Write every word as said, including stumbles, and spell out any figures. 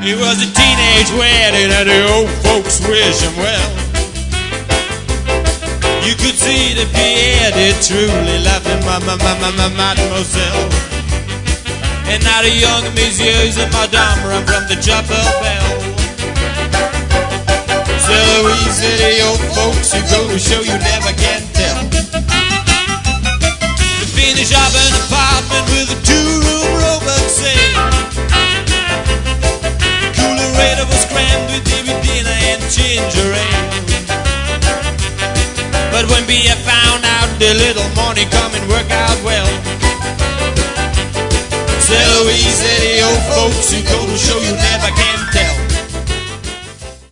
It was a teenage wedding and the old folks wish him well. You could see that Pierre did truly love him, ma ma ma ma ma mademoiselle. And now the young messieurs and madame run from the chapel bell. So Louise said, the old folks, you go to show you never can tell. To finish up an apartment with a two-room robot safe. Coolerator was crammed with David dinner and ginger ale. But when Pierre found out the little money coming work out well, so Louise said, the old folks, you go to show you never can tell.